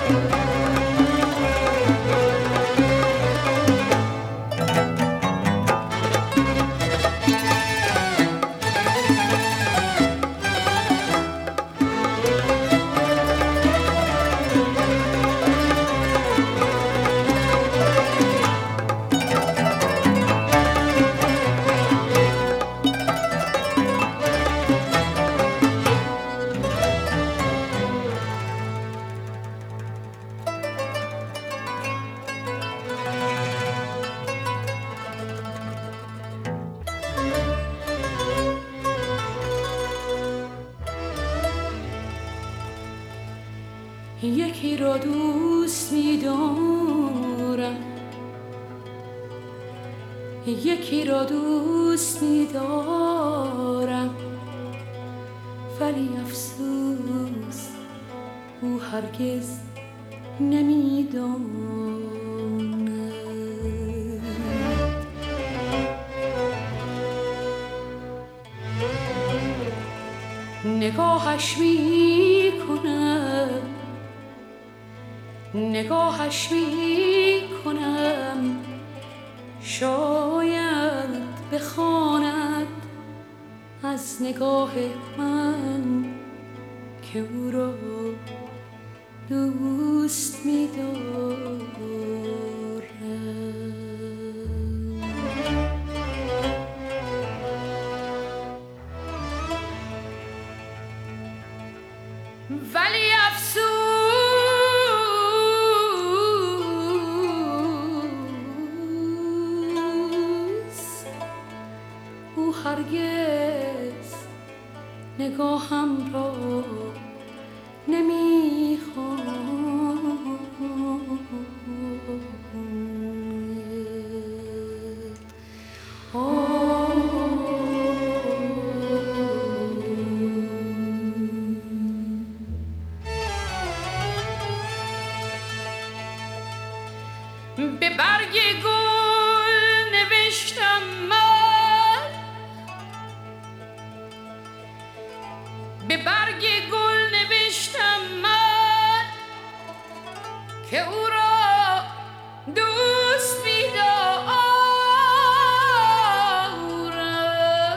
یکی را دوست می‌دارم، یکی را دوست می‌دارم، ولی افسوس او هرگز نمی‌داند. نگاهش می‌کنم، نگاهش می‌کنم، شاید بخواند از نگاه من که او را دوست می‌دارم. ولی افسوس او هرگز نگاهم را نمی‌خواند. به برگ گل نوشتم من، به برگ گل نوشتم من که او را دوست می‌دارم،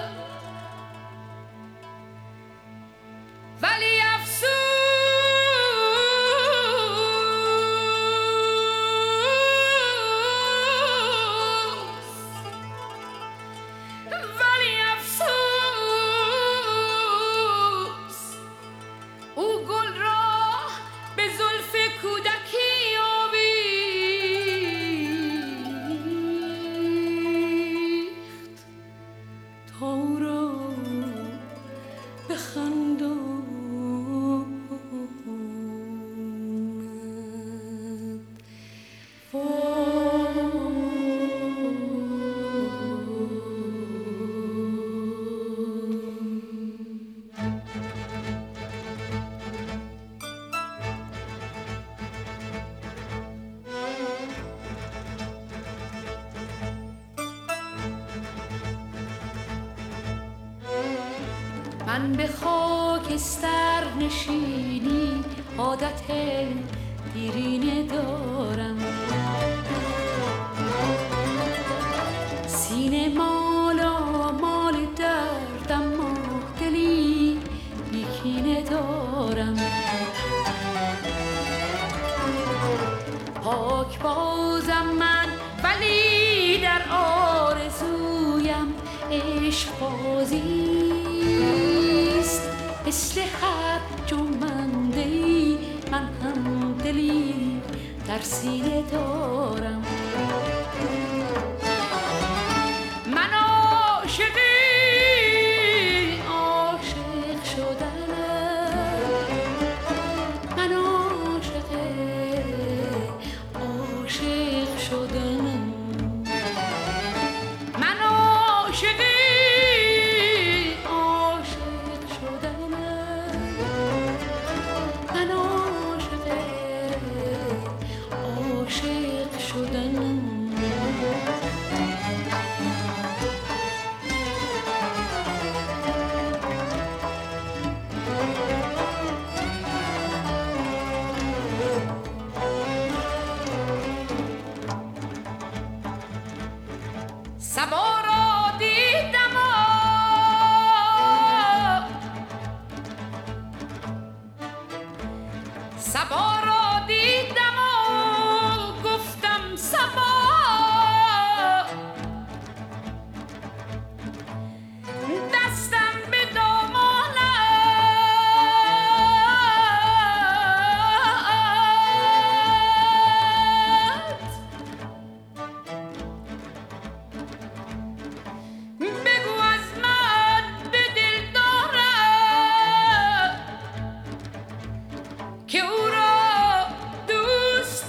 ولی افسوس من به خاکستر نشینی عادت دیرینه دارم، سینه مالا مال دردم، ما دلی بیکینه دارم. پاک بازم من ولی در آرزویم عشق بازیست، مثل هر جنبنده‌ای من هم دلی در سینه دارم. من عاشقی عاشق شدنم، من عاشق عاشق شدنم، من عاشقی دیدم و گفتم صبا دستم به دامانت بگو از من به دل دارم که او را دوست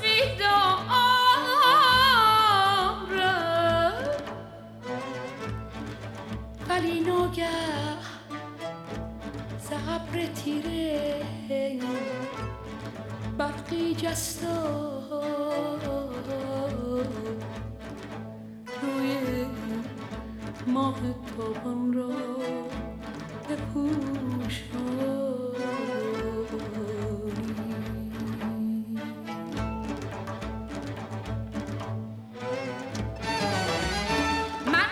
می‌دارم ولی ناگه ز ابر تیره برقی جست و روی ماه تابان را بپوشانی. من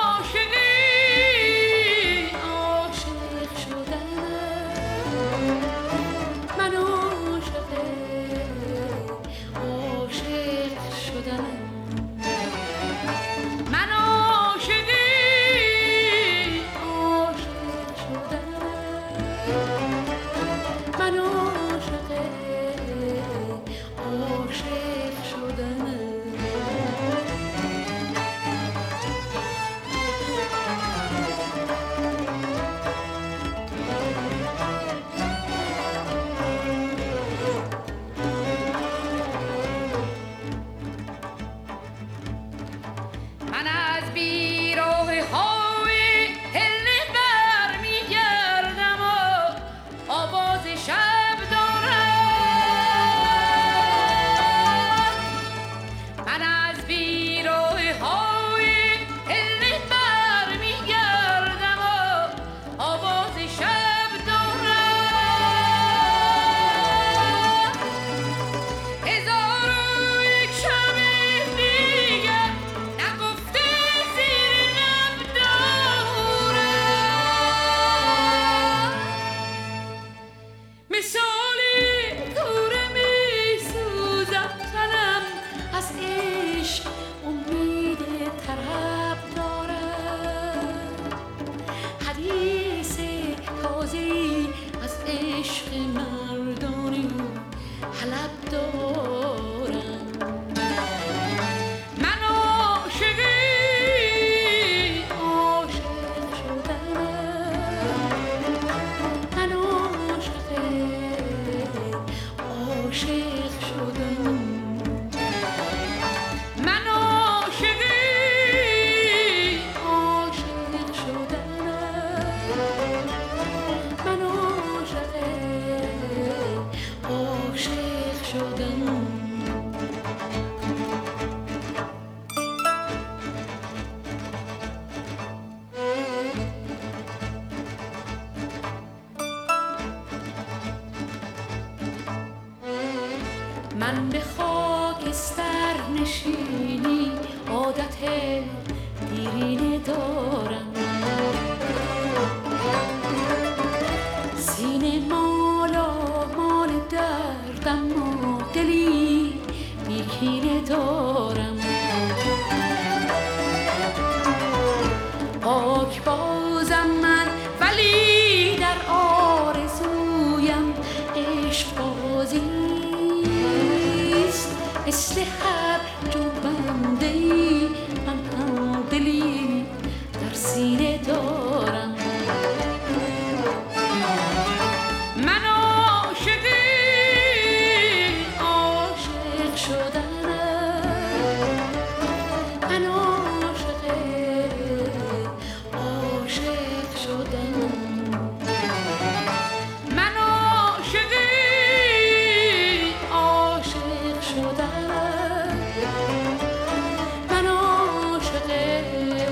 عاشق شدنم من عاشق شدنم من عاشق شدنم من عاشق شدنم من از بیراه های هله برمیگردم و آواز شب دارم من از بیراه های هله برمیگردم و آواز شب دارم هزار و یک شب دیگر نگفته زیر لب دارم مثالی کوره می سوزد تنم از عشق امید طرب دارم حدیث تازه‌ای از عشق مردانی حلب دارم من عاشق شدنم من عاشق شدنم من عاشق شدنم من عاشق شدنم من به خاکستر نشینی عادت دیرینه دارم سینه مالا مال دردم و دلی بیکینه دارم پاک بازم من ولی در آرزویم عشق بازیست مثل هر جنبنده‌ای من هم دلی در سینه دارم من عاشق شدنم من عاشق شدنم من عاشق شدنم من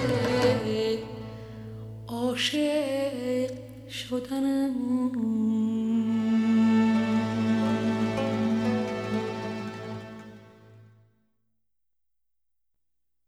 عاشق شدنم